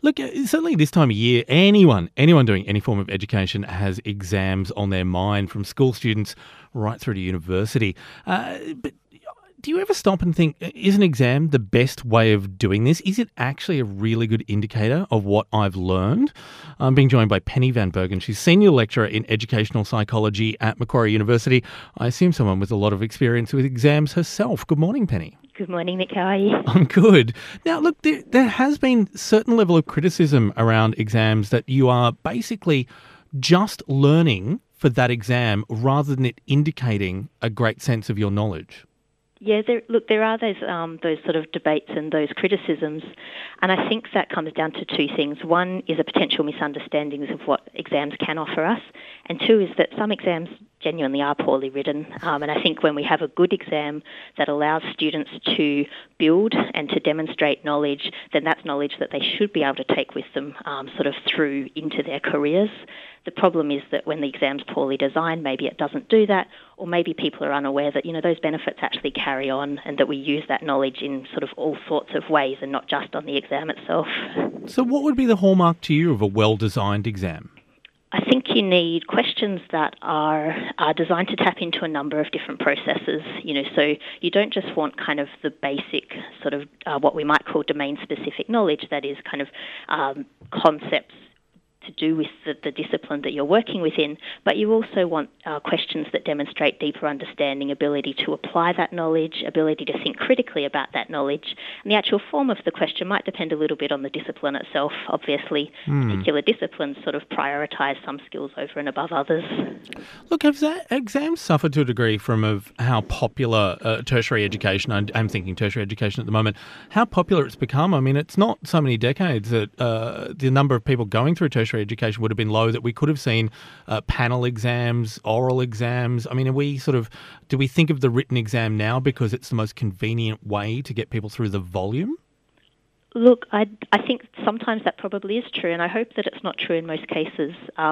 Look, certainly this time of year, anyone doing any form of education has exams on their mind, from school students right through to university. But do you ever stop and think, is an exam the best way of doing this? Is it actually a really good indicator of what I've learned? I'm being joined by Penny Van Bergen. She's Senior Lecturer in Educational Psychology at Macquarie University. I assume someone with a lot of experience with exams herself. Good morning, Penny. Good morning, Nick. How are you? I'm good. Now, look, there has been certain level of criticism around exams that you are basically just learning for that exam rather than it indicating a great sense of your knowledge. Yeah, there are those sort of debates and those criticisms, and I think that comes down to two things. One is a potential misunderstandings of what exams can offer us, and two is that some exams genuinely are poorly written. And I think when we have a good exam that allows students to build and to demonstrate knowledge, then that's knowledge that they should be able to take with them sort of through into their careers. The problem is that when the exam's poorly designed, maybe it doesn't do that, or maybe people are unaware that, those benefits actually carry on and that we use that knowledge in sort of all sorts of ways and not just on the exam itself. So what would be the hallmark to you of a well-designed exam? I think you need questions that are designed to tap into a number of different processes, so you don't just want kind of the basic sort of what we might call domain-specific knowledge, that is kind of concepts to do with the discipline that you're working within, but you also want questions that demonstrate deeper understanding, ability to apply that knowledge, ability to think critically about that knowledge. And the actual form of the question might depend a little bit on the discipline itself. Obviously, particular disciplines sort of prioritise some skills over and above others. Look, have exams suffered to a degree from how popular tertiary education, I'm thinking tertiary education at the moment, how popular it's become? I mean, it's not so many decades that the number of people going through tertiary education would have been low, that we could have seen panel exams, oral exams. I mean, do we think of the written exam now because it's the most convenient way to get people through the volume? Look, I think sometimes that probably is true, and I hope that it's not true in most cases.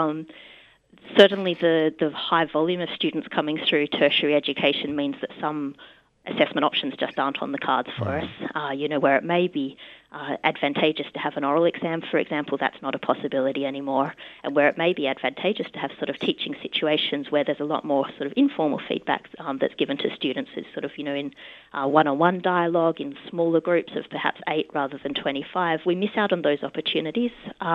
Certainly the high volume of students coming through tertiary education means that some assessment options just aren't on the cards for us. Where it may be advantageous to have an oral exam, for example, that's not a possibility anymore. And where it may be advantageous to have sort of teaching situations where there's a lot more sort of informal feedback that's given to students, is sort of, in one-on-one dialogue, in smaller groups of perhaps 8 rather than 25. We miss out on those opportunities.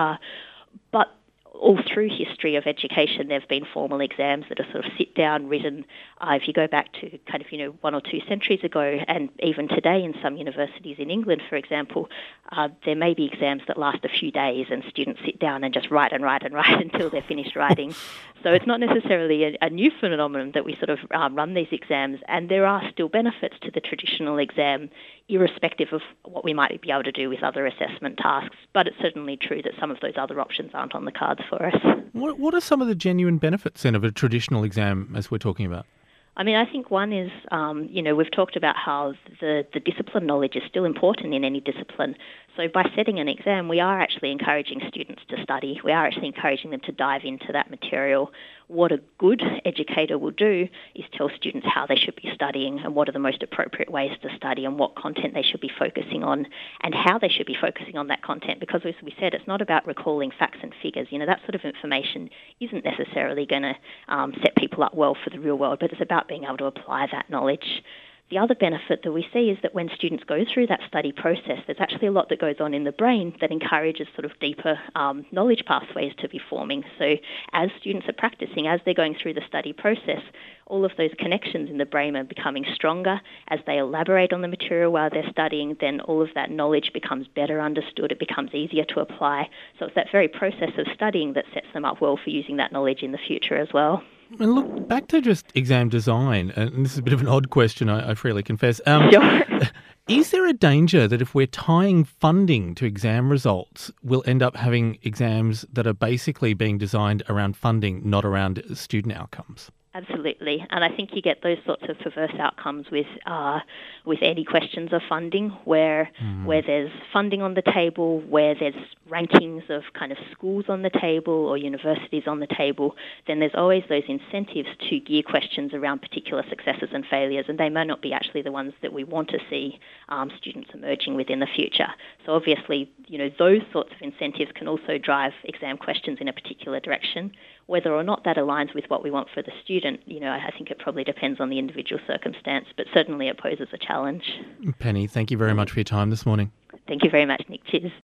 But all through history of education, there have been formal exams that are sort of sit-down, written. If you go back to kind of, 1 or 2 centuries ago, and even today in some universities in England, for example, there may be exams that last a few days and students sit down and just write and write and write until they're finished writing. So it's not necessarily a new phenomenon that we sort of run these exams, and there are still benefits to the traditional exam, irrespective of what we might be able to do with other assessment tasks. But it's certainly true that some of those other options aren't on the cards for us. What are some of the genuine benefits then of a traditional exam, as we're talking about? I mean, I think one is, we've talked about how the discipline knowledge is still important in any discipline. So by setting an exam, we are actually encouraging students to study. We are actually encouraging them to dive into that material. What a good educator will do is tell students how they should be studying and what are the most appropriate ways to study and what content they should be focusing on and how they should be focusing on that content. Because as we said, it's not about recalling facts and figures. That sort of information isn't necessarily going to set people up well for the real world, but it's about being able to apply that knowledge. The other benefit that we see is that when students go through that study process, there's actually a lot that goes on in the brain that encourages sort of deeper knowledge pathways to be forming. So as students are practicing, as they're going through the study process, all of those connections in the brain are becoming stronger. As they elaborate on the material while they're studying, then all of that knowledge becomes better understood. It becomes easier to apply. So it's that very process of studying that sets them up well for using that knowledge in the future as well. And look, back to just exam design, and this is a bit of an odd question, I freely confess. Sure. Is there a danger that if we're tying funding to exam results, we'll end up having exams that are basically being designed around funding, not around student outcomes? Absolutely, and I think you get those sorts of perverse outcomes with any questions of funding, where there's funding on the table, where there's rankings of kind of schools on the table or universities on the table. Then there's always those incentives to gear questions around particular successes and failures, and they may not be actually the ones that we want to see students emerging with in the future. So obviously, those sorts of incentives can also drive exam questions in a particular direction. Whether or not that aligns with what we want for the student, I think it probably depends on the individual circumstance, but certainly it poses a challenge. Penny, thank you very much for your time this morning. Thank you very much, Nick. Cheers.